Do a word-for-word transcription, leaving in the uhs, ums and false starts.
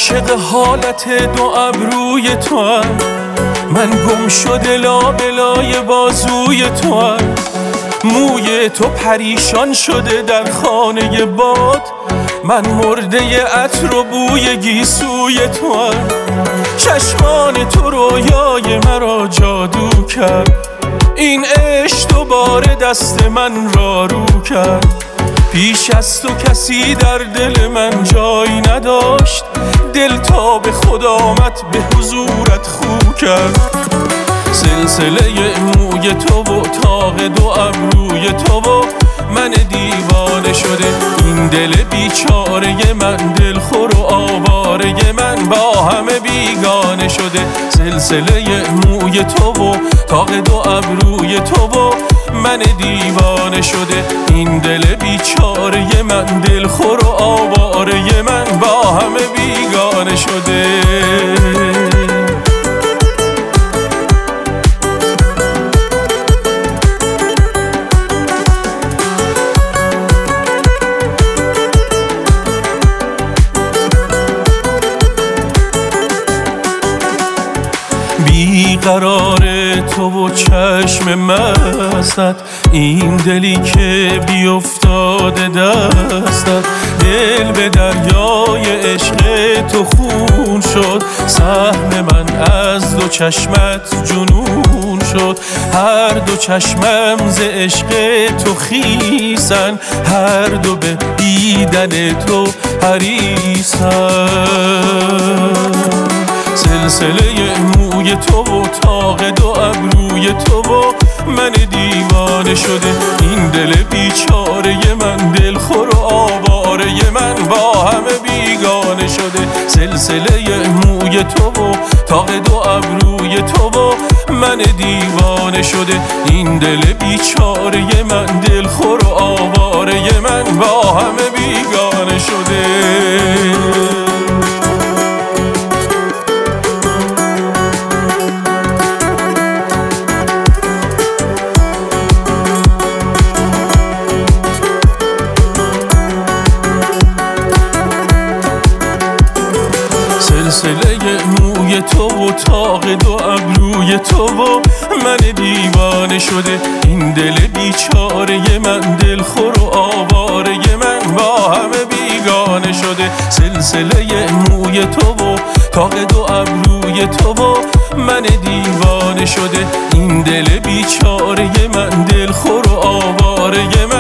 عاشق حالت دو ابروی تو هم، من گم شده لابلای بازوی تو هم، موی تو پریشان شده در خانه باد، من مرده عطر و بوی گیسوی تو هم. چشمان تو رویای مرا جادو کرد، این عشق دوباره دست من را رو کرد. پیش از تو کسی در دل من جای نداشت، دل تا به خود آمد به حضورت خو کرد. سلسله موی تو و تاق دو ابروی تو و من دیوانه شده، این دل بیچاره من، دل خور و آواره من با همه بیگانه شده. سلسله موی تو و تاق دو ابروی تو و من دیوانه شده، این دل بیچاره من، دل خور و آواره من با همه بیگانه شده. بیقرار تو و چشم مستت، این دلی که بیفتاده دستت، دل به دریای عشق تو خون شد. سهم من از دو چشمت جنون شد، هر دو چشمم ز عشق تو خیسن، هر دو به دیدن تو حریصن. سلسله موی تو و تاق دو ابروی تو و من دیوانه شده، این دل بیچاره من، دل خور و آواره من با همه بیگانه شده. سلسله موی تو و تاق دو ابروی تو و من دیوانه شده، این دل بیچاره من، دل خور و آواره من با همه بیگانه شده. سلسله موی تو و تاق دو ابروی تو و من دیوانه شده، این دل بیچاره من، دل خور و آواره من با همه بیگانه شده. سلسله موی تو و تاق دو ابروی تو و من دیوانه شده، این دل بیچاره من، دل خور و آواره من